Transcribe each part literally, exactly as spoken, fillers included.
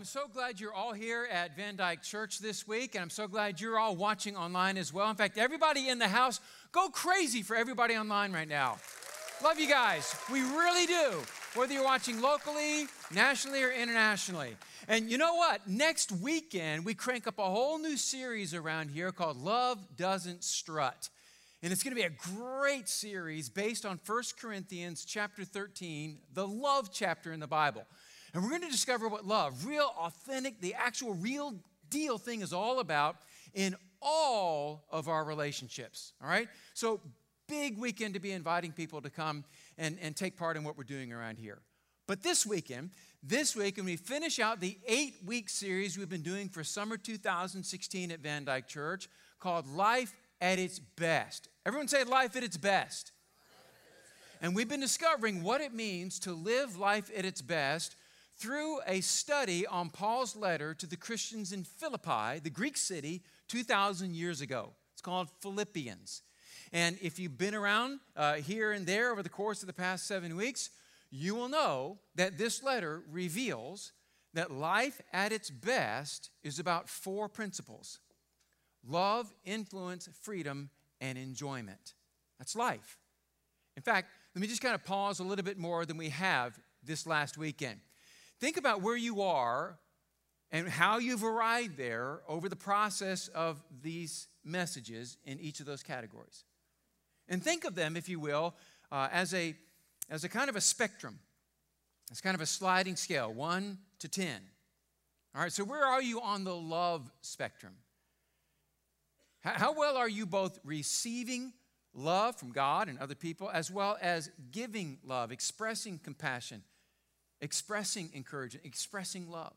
I'm so glad you're all here at Van Dyke Church this week, and I'm so glad you're all watching online as well. In fact, everybody in the house, go crazy for everybody online right now. Love you guys. We really do, whether you're watching locally, nationally, or internationally. And you know what? Next weekend, we crank up a whole new series around here called Love Doesn't Strut. And it's going to be a great series based on First Corinthians chapter thirteen, the love chapter in the Bible. And we're going to discover what love, real, authentic, the actual real deal thing is all about in all of our relationships, all right? So big weekend to be inviting people to come and, and take part in what we're doing around here. But this weekend, this week, when we finish out the eight-week series we've been doing for summer two thousand sixteen at Van Dyke Church called Life at Its Best. Everyone say life at its best. And we've been discovering what it means to live life at its best through a study on Paul's letter to the Christians in Philippi, the Greek city, two thousand years ago. It's called Philippians. And if you've been around uh, here and there over the course of the past seven weeks, you will know that this letter reveals that life at its best is about four principles: love, influence, freedom, and enjoyment. That's life. In fact, let me just kind of pause a little bit more than we have this last weekend. Think about where you are and how you've arrived there over the process of these messages in each of those categories. And think of them, if you will, uh, as a as a kind of a spectrum. It's kind of a sliding scale, one to ten. All right, so where are you on the love spectrum? How, how well are you both receiving love from God and other people, as well as giving love, expressing compassion, expressing encouragement, expressing love?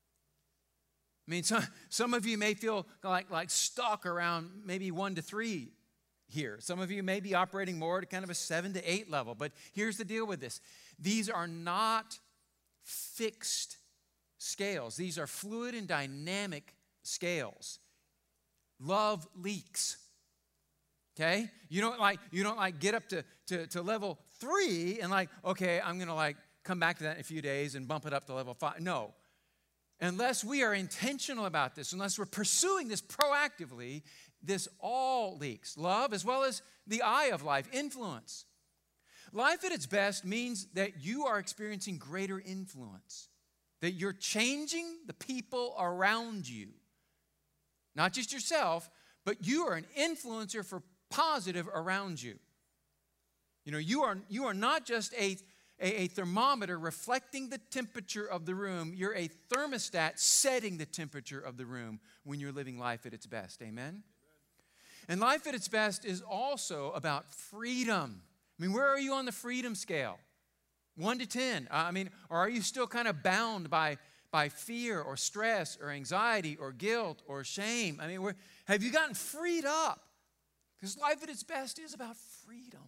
I mean, some, some of you may feel like, like stuck around maybe one to three here. Some of you may be operating more at kind of a seven to eight level. But here's the deal with this. These are not fixed scales. These are fluid and dynamic scales. Love leaks. Okay? You don't like, you don't like get up to, to, to level three and like, okay, I'm going to like come back to that in a few days and bump it up to level five. No. Unless we are intentional about this, unless we're pursuing this proactively, this all leaks. Love as well as the eye of life, influence. Life at its best means that you are experiencing greater influence, that you're changing the people around you. Not just yourself, but you are an influencer for positive around you. You know, you are, you are not just a A, a thermometer reflecting the temperature of the room. You're a thermostat setting the temperature of the room when you're living life at its best. Amen? Amen? And life at its best is also about freedom. I mean, where are you on the freedom scale? One to ten. I mean, or are you still kind of bound by, by fear or stress or anxiety or guilt or shame? I mean, where, have you gotten freed up? Because life at its best is about freedom.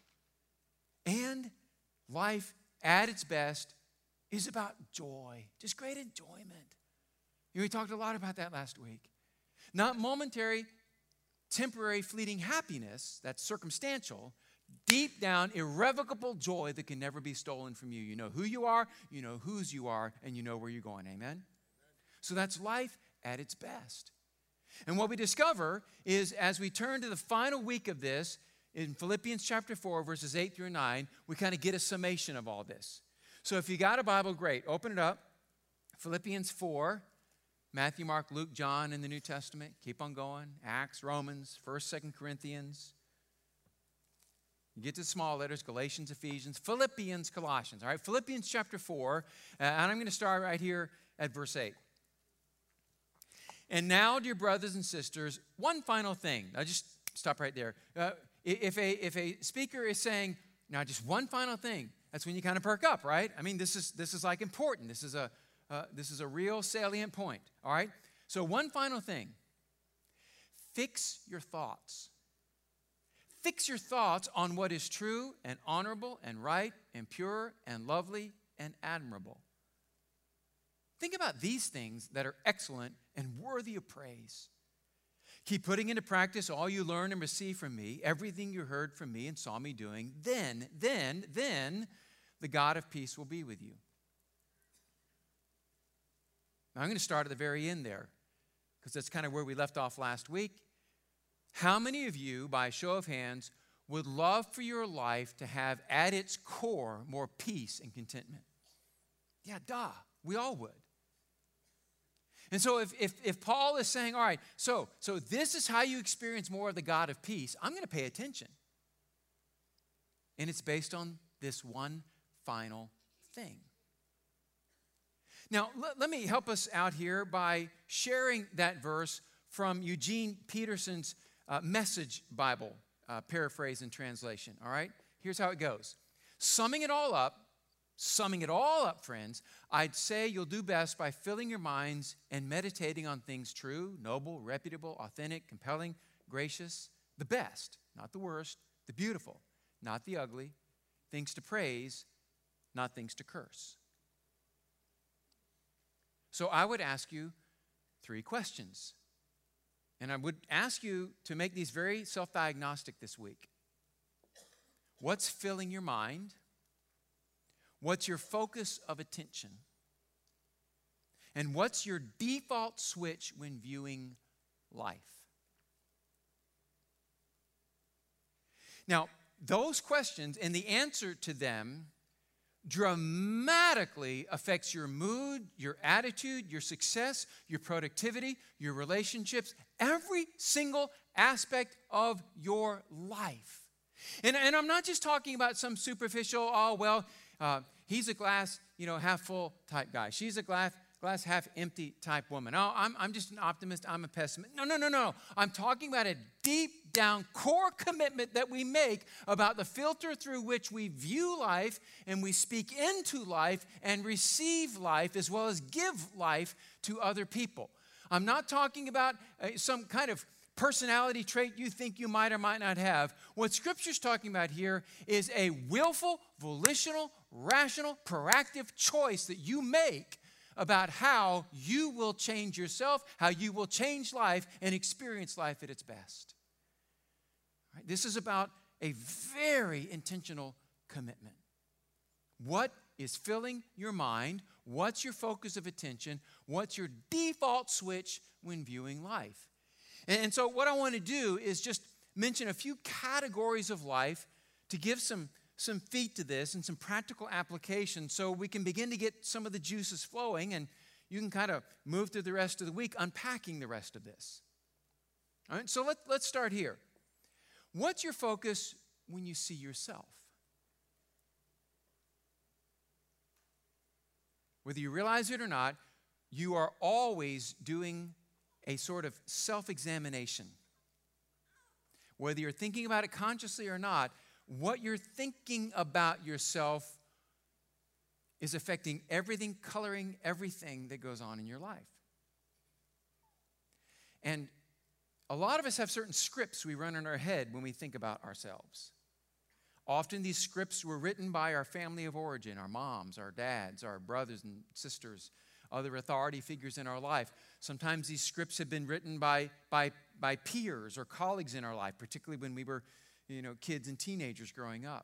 And life at its best is about joy, just great enjoyment. You know, we talked a lot about that last week. Not momentary, temporary, fleeting happiness that's circumstantial, deep down, irrevocable joy that can never be stolen from you. You know who you are, you know whose you are, and you know where you're going. Amen? Amen. So that's life at its best. And what we discover is as we turn to the final week of this, in Philippians chapter four, verses eight through nine, we kind of get a summation of all this. So if you got a Bible, great. Open it up. Philippians four, Matthew, Mark, Luke, John in the New Testament. Keep on going. Acts, Romans, first, second Corinthians. You get to the small letters, Galatians, Ephesians, Philippians, Colossians. All right, Philippians chapter four, uh, and I'm going to start right here at verse eight. And now, dear brothers and sisters, one final thing. I'll just stop right there. Uh, If a, if a speaker is saying, now just one final thing, that's when you kind of perk up, right? I mean, this is this is like important. This is a uh, this is a real salient point, all right? So one final thing. Fix your thoughts. Fix your thoughts on what is true and honorable and right and pure and lovely and admirable. Think about these things that are excellent and worthy of praise. Keep putting into practice all you learn and receive from me, everything you heard from me and saw me doing. Then, then, then the God of peace will be with you. I'm going to start at the very end there because that's kind of where we left off last week. How many of you, by a show of hands, would love for your life to have at its core more peace and contentment? Yeah, duh. We all would. And so if, if, if Paul is saying, all right, so, so this is how you experience more of the God of peace, I'm going to pay attention. And it's based on this one final thing. Now, let, let me help us out here by sharing that verse from Eugene Peterson's uh, Message Bible, uh, paraphrase and translation, all right? Here's how it goes. Summing it all up, summing it all up, friends, I'd say you'll do best by filling your minds and meditating on things true, noble, reputable, authentic, compelling, gracious, the best, not the worst, the beautiful, not the ugly, things to praise, not things to curse. So I would ask you three questions. And I would ask you to make these very self-diagnostic this week. What's filling your mind? What's your focus of attention? And what's your default switch when viewing life? Now, those questions and the answer to them dramatically affects your mood, your attitude, your success, your productivity, your relationships, every single aspect of your life. And, and I'm not just talking about some superficial, oh, well, uh, he's a glass, you know, half full type guy. She's a glass, glass half empty type woman. Oh, I'm, I'm just an optimist. I'm a pessimist. No, no, no, no. I'm talking about a deep down core commitment that we make about the filter through which we view life and we speak into life and receive life as well as give life to other people. I'm not talking about uh, some kind of personality trait you think you might or might not have. What Scripture's talking about here is a willful, volitional, rational, proactive choice that you make about how you will change yourself, how you will change life and experience life at its best. Right? This is about a very intentional commitment. What is filling your mind? What's your focus of attention? What's your default switch when viewing life? And, and so what I want to do is just mention a few categories of life to give some, some feet to this and some practical application so we can begin to get some of the juices flowing and you can kind of move through the rest of the week unpacking the rest of this. All right, so let, let's start here. What's your focus when you see yourself? Whether you realize it or not, you are always doing a sort of self-examination. Whether you're thinking about it consciously or not, what you're thinking about yourself is affecting everything, coloring everything that goes on in your life. And a lot of us have certain scripts we run in our head when we think about ourselves. Often these scripts were written by our family of origin, our moms, our dads, our brothers and sisters, other authority figures in our life. Sometimes these scripts have been written by, by, by peers or colleagues in our life, particularly when we were, you know, kids and teenagers growing up.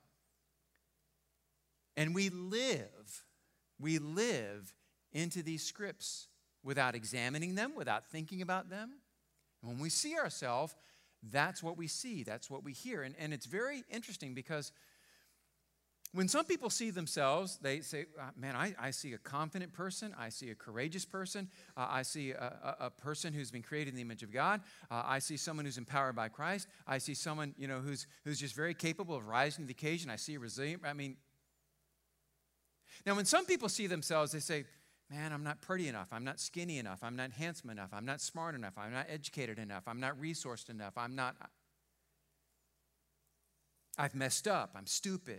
And we live, we live into these scripts without examining them, without thinking about them. And when we see ourselves, that's what we see, that's what we hear. And, and it's very interesting because when some people see themselves, they say, man, I, I see a confident person, I see a courageous person, uh, I see a, a, a person who's been created in the image of God, uh, I see someone who's empowered by Christ, I see someone, you know, who's, who's just very capable of rising to the occasion, I see a resilient, I mean. Now when some people see themselves, they say, man, I'm not pretty enough, I'm not skinny enough, I'm not handsome enough, I'm not smart enough, I'm not educated enough, I'm not resourced enough, I'm not, I've messed up, I'm stupid.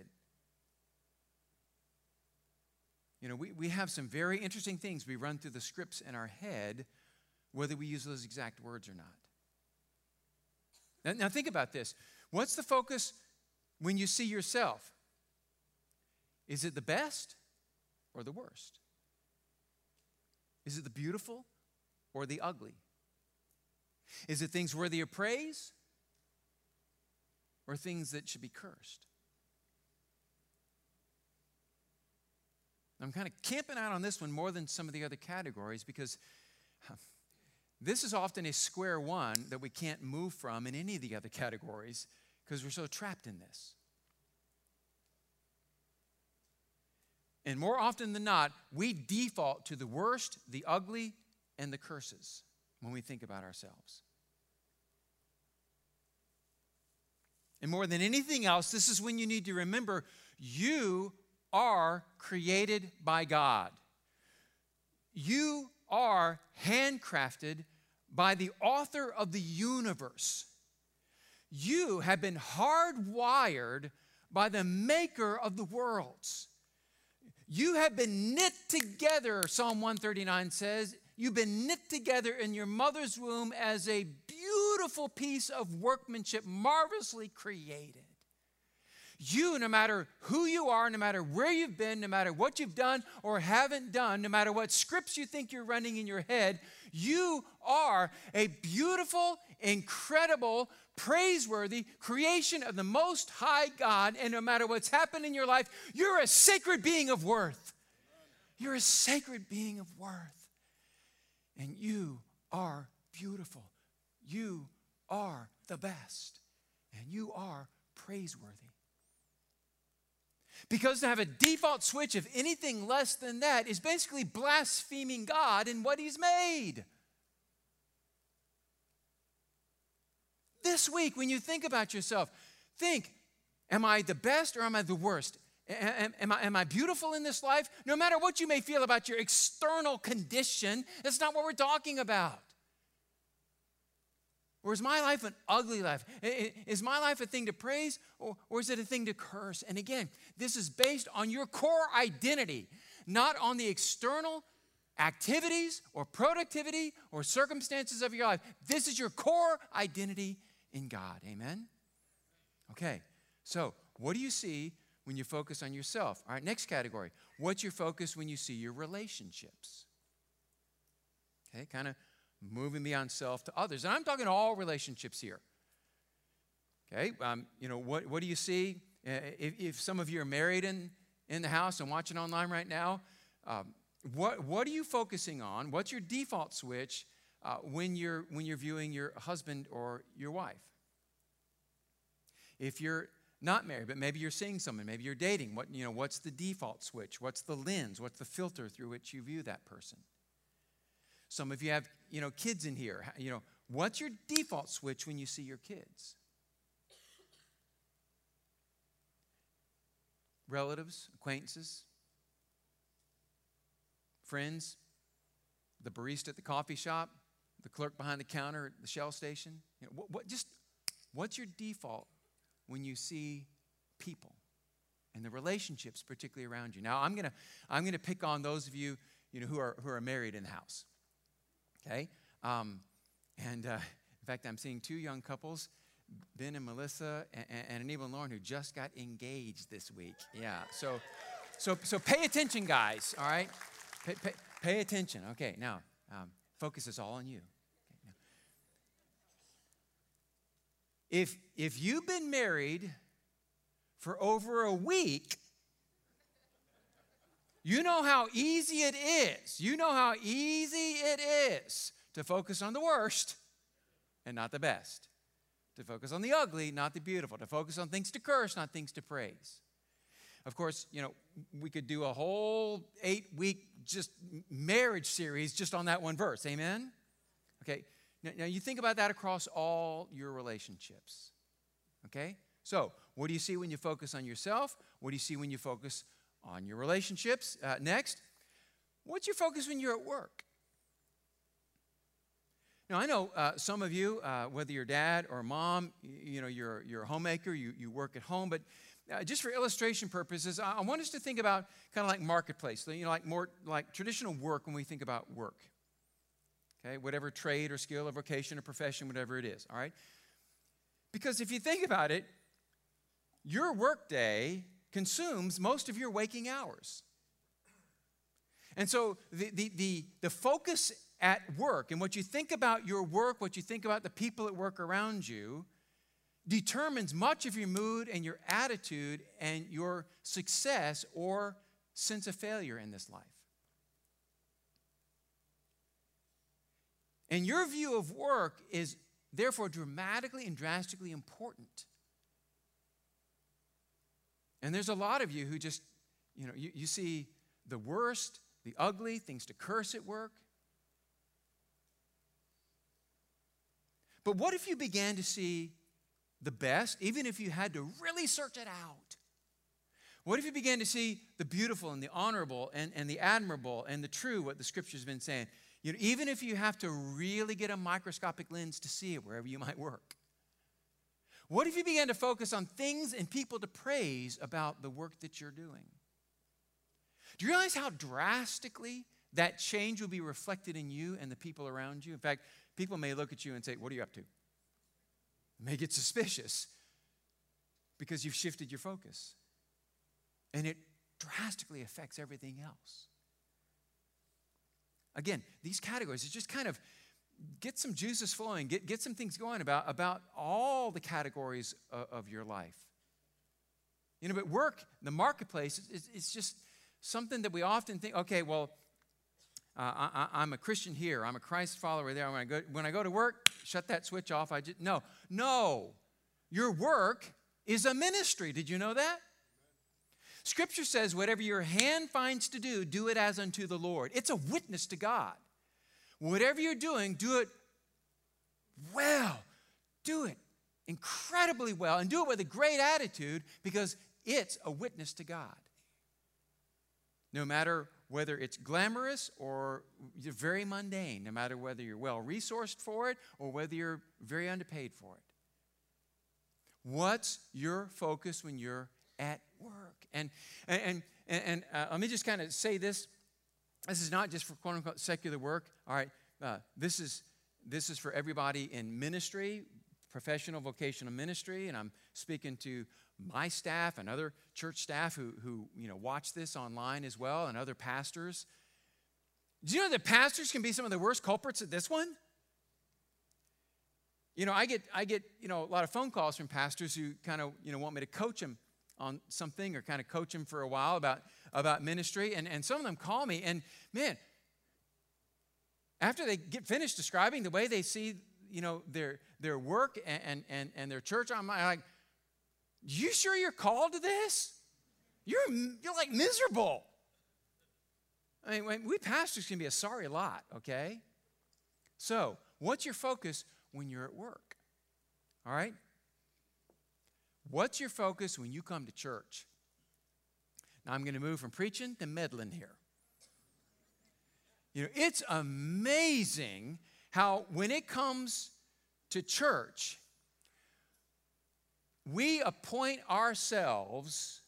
You know, we, we have some very interesting things we run through the scripts in our head, whether we use those exact words or not. Now, now think about this. What's the focus when you see yourself? Is it the best or the worst? Is it the beautiful or the ugly? Is it things worthy of praise or things that should be cursed? I'm kind of camping out on this one more than some of the other categories because this is often a square one that we can't move from in any of the other categories because we're so trapped in this. And more often than not, we default to the worst, the ugly, and the curses when we think about ourselves. And more than anything else, this is when you need to remember you are created by God. You are handcrafted by the author of the universe. You have been hardwired by the maker of the worlds. You have been knit together, Psalm one thirty-nine says. You've been knit together in your mother's womb as a beautiful piece of workmanship, marvelously created. You, no matter who you are, no matter where you've been, no matter what you've done or haven't done, no matter what scripts you think you're running in your head, you are a beautiful, incredible, praiseworthy creation of the Most High God. And no matter what's happened in your life, you're a sacred being of worth. You're a sacred being of worth. And you are beautiful. You are the best. And you are praiseworthy. Because to have a default switch of anything less than that is basically blaspheming God and what He's made. This week, when you think about yourself, think, am I the best or am I the worst? Am, am, I, am I beautiful in this life? No matter what you may feel about your external condition, that's not what we're talking about. Or is my life an ugly life? Is my life a thing to praise or, or is it a thing to curse? And again, this is based on your core identity, not on the external activities or productivity or circumstances of your life. This is your core identity in God. Amen? Okay, so what do you see when you focus on yourself? All right, next category. What's your focus when you see your relationships? Okay, kind of moving beyond self to others. And I'm talking all relationships here. Okay, um, you know, what, what do you see? Uh, if, if some of you are married in, in the house and watching online right now, um, what, what are you focusing on? What's your default switch uh, when, you're, when you're viewing your husband or your wife? If you're not married, but maybe you're seeing someone, maybe you're dating, what, you know, what's the default switch? What's the lens? What's the filter through which you view that person? Some of you have, you know, kids in here. You know, what's your default switch when you see your kids? Relatives, acquaintances, friends, the barista at the coffee shop, the clerk behind the counter at the Shell station. You know, what, what just what's your default when you see people and the relationships, particularly around you? Now, I'm gonna I'm gonna pick on those of you, you know, who are who are married in the house. Okay, um, and uh, in fact, I'm seeing two young couples, Ben and Melissa, and, and Anibal and Lauren, who just got engaged this week. Yeah, so, so, so pay attention, guys. All right, pay, pay, pay attention. Okay, now um, focus is all on you. Okay, now. If if you've been married for over a week, you know how easy it is. You know how easy it is to focus on the worst and not the best. To focus on the ugly, not the beautiful. To focus on things to curse, not things to praise. Of course, you know, we could do a whole eight-week just marriage series just on that one verse. Amen? Okay. Now, now you think about that across all your relationships. Okay? So, what do you see when you focus on yourself? What do you see when you focus on your relationships? Uh, next, what's your focus when you're at work? Now, I know uh, some of you, uh, whether you're dad or mom, you, you know, you're, you're a homemaker, you, you work at home, but uh, just for illustration purposes, I, I want us to think about kind of like marketplace, you know, like more like traditional work when we think about work. Okay, whatever trade or skill or vocation or profession, whatever it is, all right? Because if you think about it, your workday consumes most of your waking hours. And so the, the, the, the focus at work and what you think about your work, what you think about the people at work around you, determines much of your mood and your attitude and your success or sense of failure in this life. And your view of work is therefore dramatically and drastically important. And there's a lot of you who just, you know, you, you see the worst, the ugly, things to curse at work. But what if you began to see the best, even if you had to really search it out? What if you began to see the beautiful and the honorable and, and the admirable and the true, what the Scripture's been saying? You know, even if you have to really get a microscopic lens to see it wherever you might work. What if you began to focus on things and people to praise about the work that you're doing? Do you realize how drastically that change will be reflected in you and the people around you? In fact, people may look at you and say, what are you up to? May get suspicious because you've shifted your focus. And it drastically affects everything else. Again, these categories, it's just kind of get some juices flowing, get, get some things going about, about all the categories of, of your life. You know, but work, the marketplace, it's, it's just something that we often think, okay, well, uh, I, I'm a Christian here, I'm a Christ follower there. When I go, when I go to work, shut that switch off. I just, no, no. Your work is a ministry. Did you know that? Scripture says, whatever your hand finds to do, do it as unto the Lord. It's a witness to God. Whatever you're doing, do it well. Do it incredibly well. And do it with a great attitude because it's a witness to God. No matter whether it's glamorous or you're very mundane, no matter whether you're well-resourced for it or whether you're very underpaid for it. What's your focus when you're at work? And, and, and, and uh, let me just kind of say this. This is not just for quote-unquote secular work. All right, uh, this is this is for everybody in ministry, professional, vocational ministry, and I'm speaking to my staff and other church staff who, who you know, watch this online as well, and other pastors. Do you know that pastors can be some of the worst culprits at this one? You know, I get I get you know a lot of phone calls from pastors who kind of you know want me to coach them on something or kind of coach them for a while about, about ministry. And, and some of them call me, and man, after they get finished describing the way they see, you know, their their work and, and, and their church, I'm like, you sure you're called to this? You're, you're like miserable. I mean, we pastors can be a sorry lot, okay? So, what's your focus when you're at work? All right? What's your focus when you come to church? Now, I'm going to move from preaching to meddling here. You know, it's amazing how when it comes to church, we appoint ourselves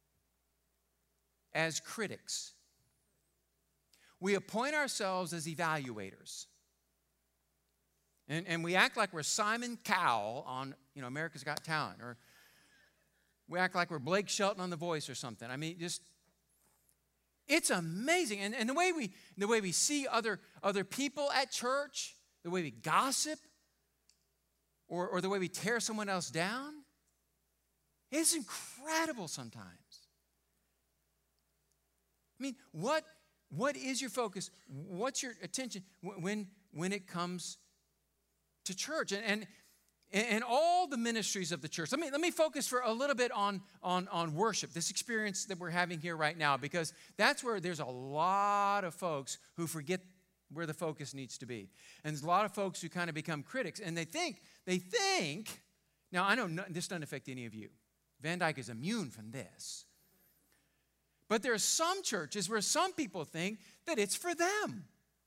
as critics. We appoint ourselves as evaluators. And, and we act like we're Simon Cowell on, you know, America's Got Talent, or we act like we're Blake Shelton on The Voice or something. I mean, just, it's amazing. And, and the way we the way we see other, other people at church, the way we gossip, or, or the way we tear someone else down, it's incredible sometimes. I mean, what, what is your focus? What's your attention when, when it comes to church? And, and And all the ministries of the church. Let me, let me focus for a little bit on, on, on worship, this experience that we're having here right now, because that's where there's a lot of folks who forget where the focus needs to be. And there's a lot of folks who kind of become critics, and they think, they think, now I know no, this doesn't affect any of you. Van Dyke is immune from this. But there are some churches where some people think that it's for them.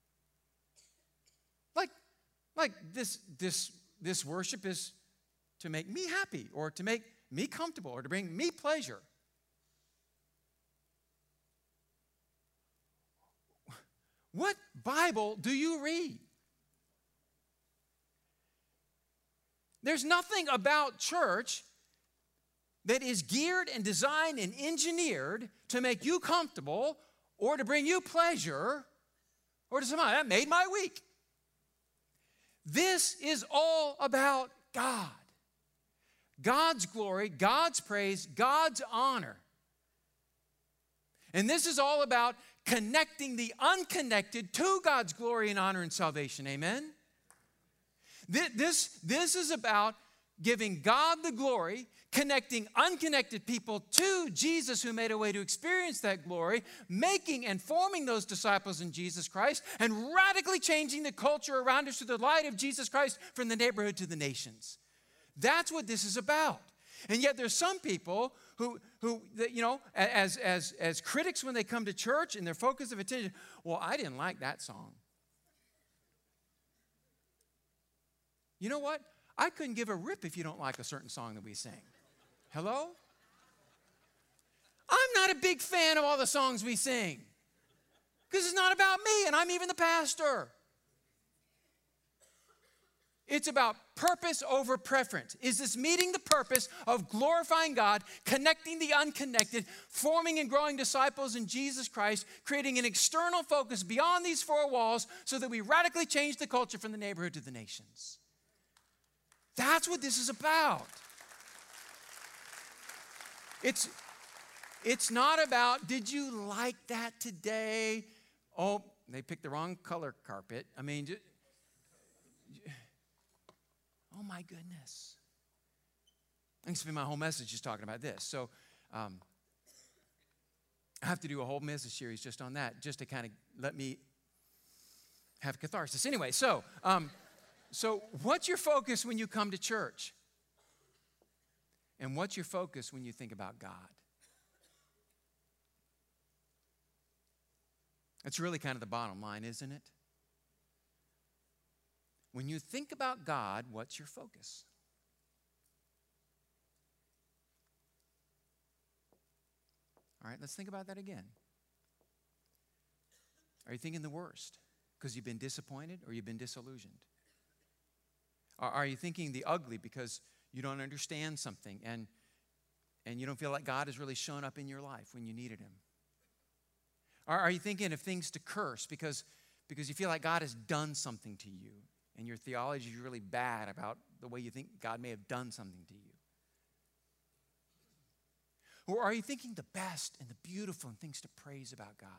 Like, like this, this, This worship is to make me happy or to make me comfortable or to bring me pleasure. What Bible do you read? There's nothing about church that is geared and designed and engineered to make you comfortable or to bring you pleasure or to somehow, that made my week. This is all about God. God's glory, God's praise, God's honor. And this is all about connecting the unconnected to God's glory and honor and salvation. Amen? This, this is about giving God the glory, connecting unconnected people to Jesus who made a way to experience that glory, making and forming those disciples in Jesus Christ, and radically changing the culture around us through the light of Jesus Christ from the neighborhood to the nations. That's what this is about. And yet there's some people who, who you know, as, as, as critics when they come to church and their focus of attention, well, I didn't like that song. You know what? I couldn't give a rip if you don't like a certain song that we sing. Hello? I'm not a big fan of all the songs we sing because it's not about me, and I'm even the pastor. It's about purpose over preference. Is this meeting the purpose of glorifying God, connecting the unconnected, forming and growing disciples in Jesus Christ, creating an external focus beyond these four walls so that we radically change the culture from the neighborhood to the nations? That's what this is about. It's, it's not about, did you like that today? Oh, they picked the wrong color carpet. I mean, just, oh my goodness. I can spend my whole message just talking about this. So um, I have to do a whole message series just on that, just to kind of let me have catharsis. Anyway, so... Um, So what's your focus when you come to church? And what's your focus when you think about God? That's really kind of the bottom line, isn't it? When you think about God, what's your focus? All right, let's think about that again. Are you thinking the worst because you've been disappointed or you've been disillusioned? Are you thinking the ugly because you don't understand something and, and you don't feel like God has really shown up in your life when you needed him? Or are you thinking of things to curse because, because you feel like God has done something to you and your theology is really bad about the way you think God may have done something to you? Or are you thinking the best and the beautiful and things to praise about God?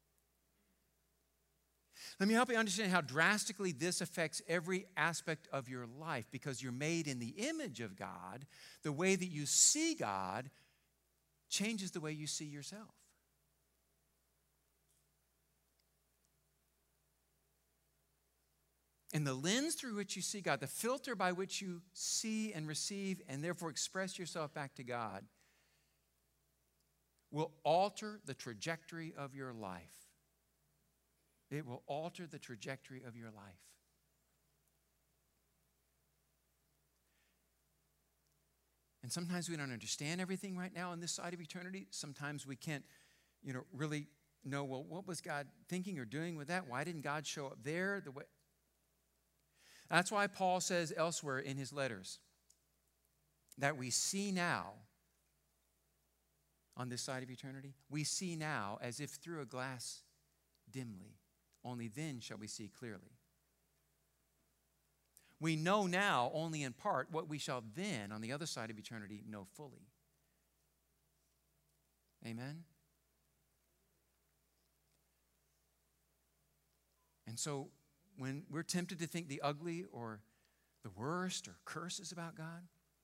Let me help you understand how drastically this affects every aspect of your life, because you're made in the image of God. The way that you see God changes the way you see yourself. And the lens through which you see God, the filter by which you see and receive and therefore express yourself back to God, will alter the trajectory of your life. It will alter the trajectory of your life. And sometimes we don't understand everything right now on this side of eternity. Sometimes we can't, you know, really know, well, what was God thinking or doing with that? Why didn't God show up there? The way? That's why Paul says elsewhere in his letters that we see now on this side of eternity, we see now as if through a glass dimly. Only then shall we see clearly. We know now only in part what we shall then, on the other side of eternity, know fully. Amen? And so when we're tempted to think the ugly or the worst or curses about God,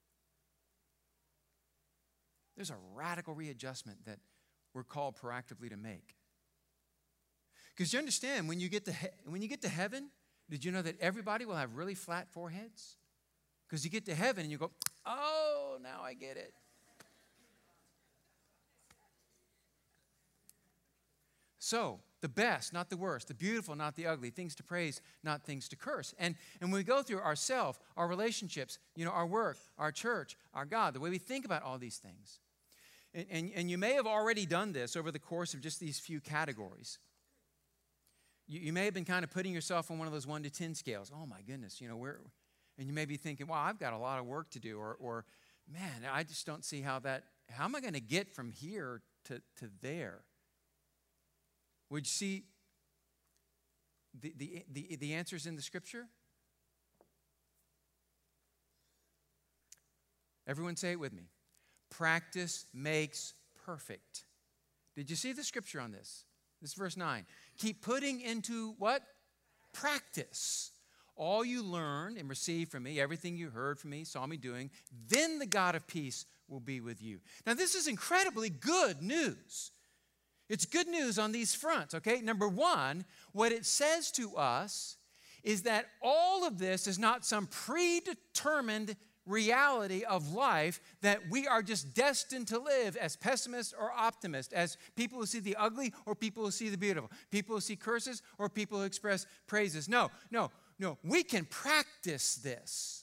there's a radical readjustment that we're called proactively to make. Because you understand, when you get to he- when you get to heaven, did you know that everybody will have really flat foreheads? Because you get to heaven and you go, oh, now I get it. So, the best, not the worst. The beautiful, not the ugly. Things to praise, not things to curse. And, and when we go through ourself, our relationships, you know, our work, our church, our God, the way we think about all these things. And, and, and you may have already done this over the course of just these few categories. You, you may have been kind of putting yourself on one of those one to ten scales. Oh, my goodness, you know, where, and you may be thinking, well, I've got a lot of work to do. Or, or man, I just don't see how that, how am I going to get from here to, to there? Would you see the, the, the, the answers in the scripture? Everyone say it with me. Practice makes perfect. Did you see the scripture on this? This is verse nine. Keep putting into what? Practice all you learned and received from me, everything you heard from me, saw me doing, then the God of peace will be with you. Now, this is incredibly good news. It's good news on these fronts, okay? Number one, what it says to us is that all of this is not some predetermined reality of life that we are just destined to live as pessimists or optimists, as people who see the ugly or people who see the beautiful, people who see curses or people who express praises. No, no, no. We can practice this.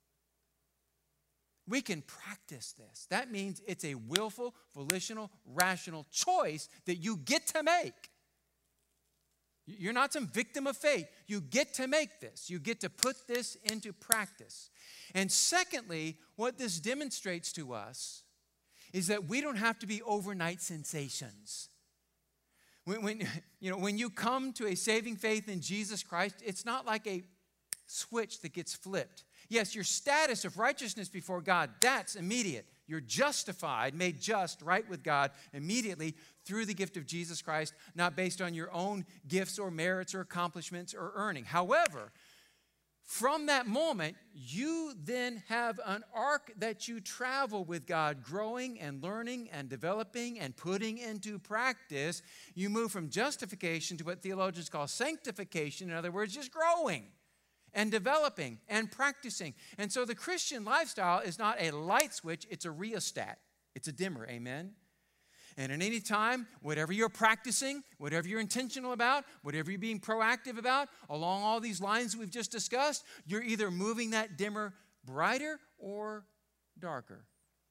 We can practice this. That means it's a willful, volitional, rational choice that you get to make. You're not some victim of fate. You get to make this. You get to put this into practice. And secondly, what this demonstrates to us is that we don't have to be overnight sensations. When, when, you know, when you come to a saving faith in Jesus Christ, it's not like a switch that gets flipped. Yes, your status of righteousness before God, that's immediate. You're justified, made just, right with God immediately through the gift of Jesus Christ, not based on your own gifts or merits or accomplishments or earning. However, from that moment, you then have an arc that you travel with God, growing and learning and developing and putting into practice. You move from justification to what theologians call sanctification. In other words, just growing and developing and practicing. And so the Christian lifestyle is not a light switch, it's a rheostat. It's a dimmer, amen? And at any time, whatever you're practicing, whatever you're intentional about, whatever you're being proactive about, along all these lines we've just discussed, you're either moving that dimmer brighter or darker.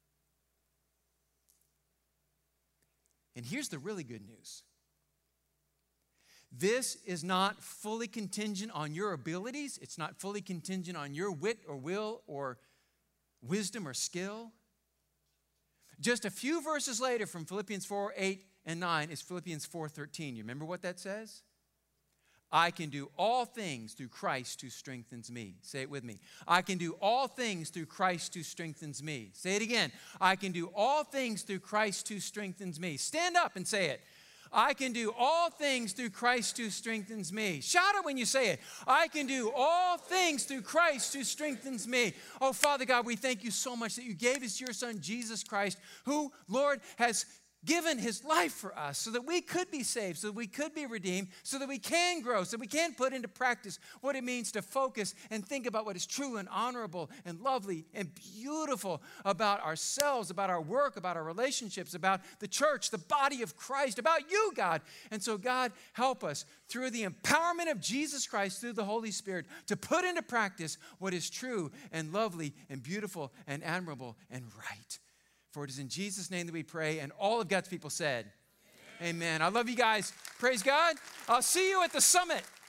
And here's the really good news. This is not fully contingent on your abilities. It's not fully contingent on your wit or will or wisdom or skill. Just a few verses later from Philippians four, eight, and nine is Philippians four, thirteen. You remember what that says? I can do all things through Christ who strengthens me. Say it with me. I can do all things through Christ who strengthens me. Say it again. I can do all things through Christ who strengthens me. Stand up and say it. I can do all things through Christ who strengthens me. Shout it when you say it. I can do all things through Christ who strengthens me. Oh, Father God, we thank you so much that you gave us your Son, Jesus Christ, who, Lord, has given his life for us so that we could be saved, so that we could be redeemed, so that we can grow, so that we can put into practice what it means to focus and think about what is true and honorable and lovely and beautiful about ourselves, about our work, about our relationships, about the church, the body of Christ, about you, God. And so, God, help us through the empowerment of Jesus Christ, through the Holy Spirit, to put into practice what is true and lovely and beautiful and admirable and right. For it is in Jesus' name that we pray, and all of God's people said, amen. Amen. I love you guys. Praise God. I'll see you at the summit.